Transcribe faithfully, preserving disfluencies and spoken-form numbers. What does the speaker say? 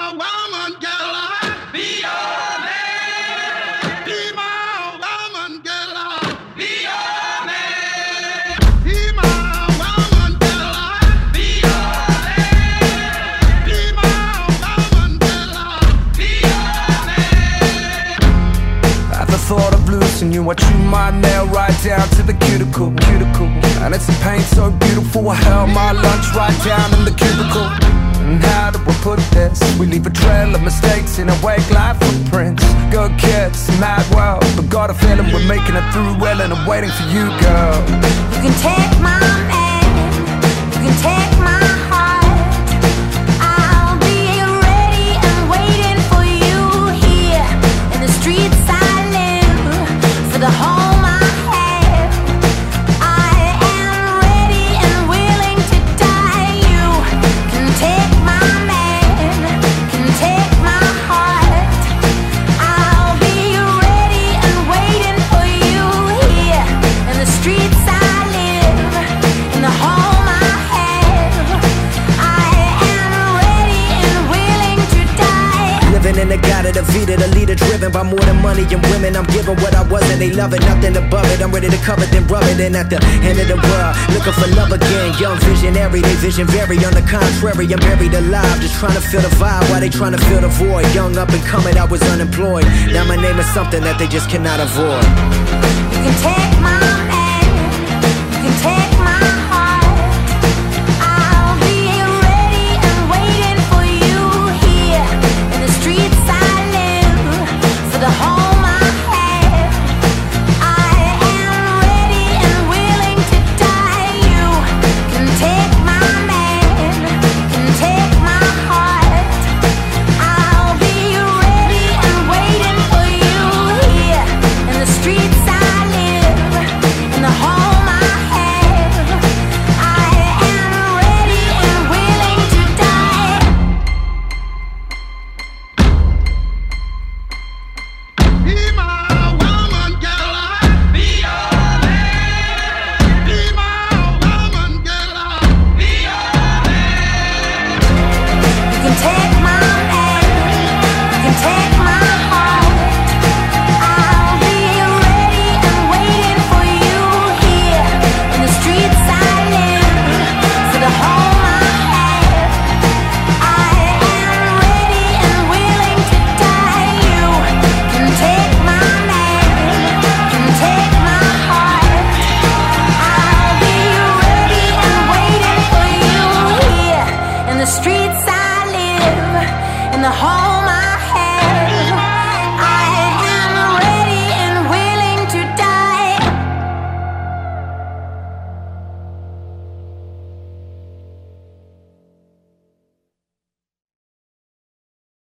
my woman, girl, I'll be your man. Be my woman, girl, I'll be your man. Be my woman, girl, I'll be your man. Be my woman, girl, I'll be your man. At the thought of losing you, I chew my nail right down to the cuticle, cuticle. And it's a pain so beautiful, I held my lunch right down in the cubicle. And how do we put this? We leave a trail of mistakes in our wake like footprints. Good kids, mad world, but got a feeling we're making it through well, and I'm waiting for you, girl. You can take my man, you can take my heart. I'll be ready and waiting for you here in the streets I live, for the home I have. I am ready and willing to die. You can take my man, can take my heart. I'll be ready and waiting for you here in the streets I live, in the home I have. I am ready and willing to die. Living in the God of the Vita, the leader driven by more than money and women. I'm giving what I wasn't, they love it, nothing above it. I'm ready to cover then rub it. And at the end of the world, looking for love again. Young visionary, they vision vary. On the contrary, I'm buried alive, just trying to feel the vibe while they trying to fill the void. Young up and coming, I was unemployed. Now my name is something that they just cannot avoid. You can take my man, you can take my heart. I'll be ready and waiting for you here in the streets I live, for the home I have. I am ready and willing to die. You can take my man, can take my heart. I'll be ready and waiting for you here in the streets I live, in the home I have. I am ready and willing to die. Be my woman, girl, I'll be your man. Be my woman, girl, I'll be your man. You can take my man, you can take my heart. I'll be ready and waiting for you here in the streets I live, for the home I have. I am ready and willing to die. You can take my man, can take my heart. I'll be ready and waiting for you here in the streets I live, in the home